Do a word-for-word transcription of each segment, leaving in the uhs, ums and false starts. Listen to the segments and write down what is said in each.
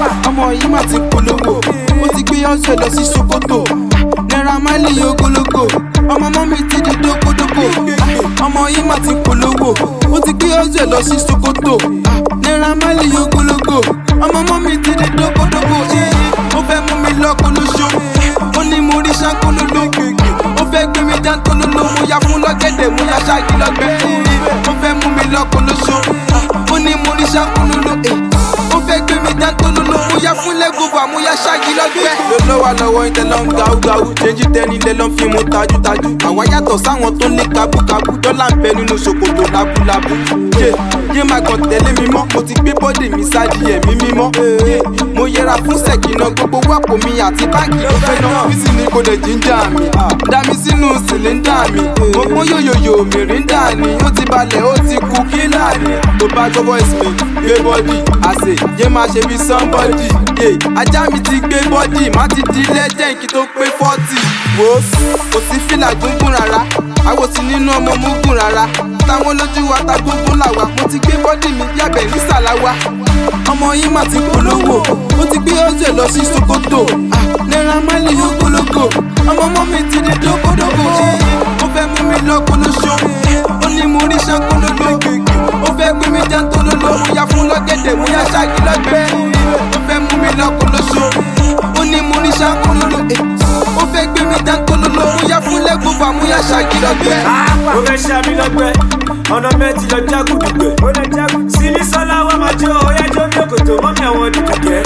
ọmọ yìí mà ti polówó ó ti gbé ọ̀sẹ̀ lọ sí Sokoto Naira Marley ogologo ọmọ mọ́mí ti di dókódókó ọmọ yìí mà ti polówó ó ti gbé ọ̀sẹ̀ lọ sí Sokoto Naira Marley ogologo ọmọ mọ́mí ti di dókódókó ó fẹ́ mú mi lọ́kọ́ lóṣó ó ní mo rí ṣáńkólóló ó fẹ́ gbé mi jántólóló mo ya fún lọ́gẹ̀dẹ̀ mo ya ṣáàgì lọ́gbẹ́ ó fẹ́ mú mi lọ́kọ́ lóṣó ó ní mo rí ṣáńkólóló ó fẹ́ gbé mi jántólóló mo ya fún lẹ́gùnfà mo ya ṣáàgì lọ́gbẹ́. lọ́wọ́ lọ́wọ́ ìtẹ̀lọ́ ń gàù gàù ṣéńjì tẹ́ni lẹ́ lọ́ fi mu tajútajú àwa yàtọ̀ sáwọn tó ní kábúkábú dọ́là ń bẹ nínú ṣòkòtò lábúlábú yé máa kàn tẹ̀lé mi mọ́ mo ti gbé bọ́dì mi sáàdì ẹ̀mí mímọ́ mo yẹra fún sẹ̀kìnà gbogbo wàpò mi àti báàgì ló fẹ́ náà bísí ni kò dẹ̀ jíjà mi dá mi sínú sìlíńdà mi mo pọ́n yòyòyò mìríńdà ni ó ti balẹ̀ ó ti kú kílà ni tó bá gbọ́ voice mi gbé bọ́dì àṣẹ yé máa ṣe bí somebody ajá mi ti gbé bọ́dì má ti di legend kí tó pé forty wò ó kò sí fìlà gúngún rárá àwọ̀ sí nínú ọmọ mugun rárá táwọn lójú wa ta gbogbo làwà mo ti gbé bọ́dì mi bí abẹ ní sàláwà ọmọ yìí mà ti polówó ó ti gbé ọ̀sẹ̀ lọ sí Sokoto Naira Marley ogologo ọmọ mọ́mí ti di dókódókó ó fẹ́ mú mi lọ́kọ́ lóṣó ó ní mo rí ṣáńkólóló ó fẹ́ gbé mi jántólóló mo ya fún lọ́gẹ̀dẹ̀ mo ya ṣáàgì lọ́gbẹ́ ó fẹ́ mú mi lọ́kọ́ lóṣó ó ní mo rí ṣáńkólóló ó fẹ́ gbé mi jántólóló mo ya fún lẹ́gùnfà mo ya ṣáàgì lọ́gbẹ́. ó fẹ́ ṣá mi lọ́gbẹ́ ọ̀nà mẹ́tì lọ jágùdùgbẹ́ sílí sọ́lá wà máa jó ọ̀yá jó mi òkòtò mọ́mí àwọn dùdùkẹ́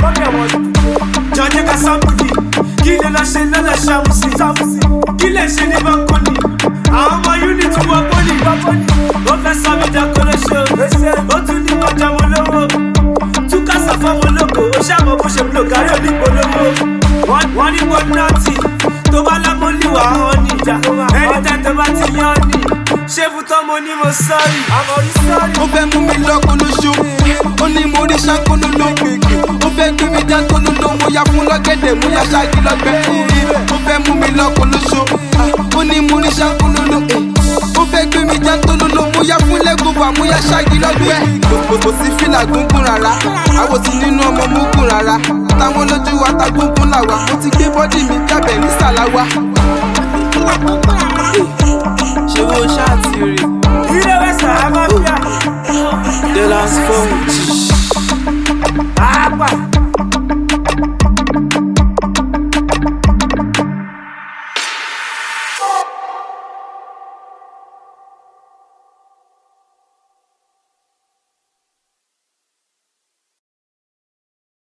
jọjẹ́ ká sábùdì kí lè lọ ṣe lọ́lẹ̀ ṣàmùsì kí lè ṣe ní bánkọ́ni àwọn ọmọ unit wọ pọ́nì ó fẹ́ sọ mi dákọ́ lóṣó ó tún ní kọjá wọn lówó túkàsà fọmọ lóko ó ṣàmọ̀ bó ṣe blo kárí onípolówó wọ́n ní pọ́ nọ́ọ̀tì tó bá lámọ́lìwà ọ̀ níjà ẹni tẹ́ tó bá ti yán ni ṣé fútọ́ mo ní mo sọ́ọ̀rì àmọ́rí sọ́ọ̀rì. ó fẹ́ mú mi lọ́kọ́ lóṣó ó ní mo rí ṣáńkólóló ó fẹ́ gbé mi jántólóló mo ya fún lọ́gẹ̀dẹ̀ mo ya ṣáàgì lọ́gbẹ́ ó fẹ́ mú mi lọ́kọ́ lóṣó ó ní mo rí ṣáńkólóló ó fẹ́ gbé mi jántólóló mo ya fún lẹ́gùnfà mo ya ṣáàgì lọ́gbẹ́. kò sí fìlà gúngún rárá àwọ̀ sí nínú ọmọ mugun rárá táwọn lójú wa ta gbóngún làwà mo ti gbé bọ́dì mi jábẹ̀ ní sàláwà. ṣé wo ṣáàtì rí. ilé wẹ̀sà á máa fi à. The last phone. Apa.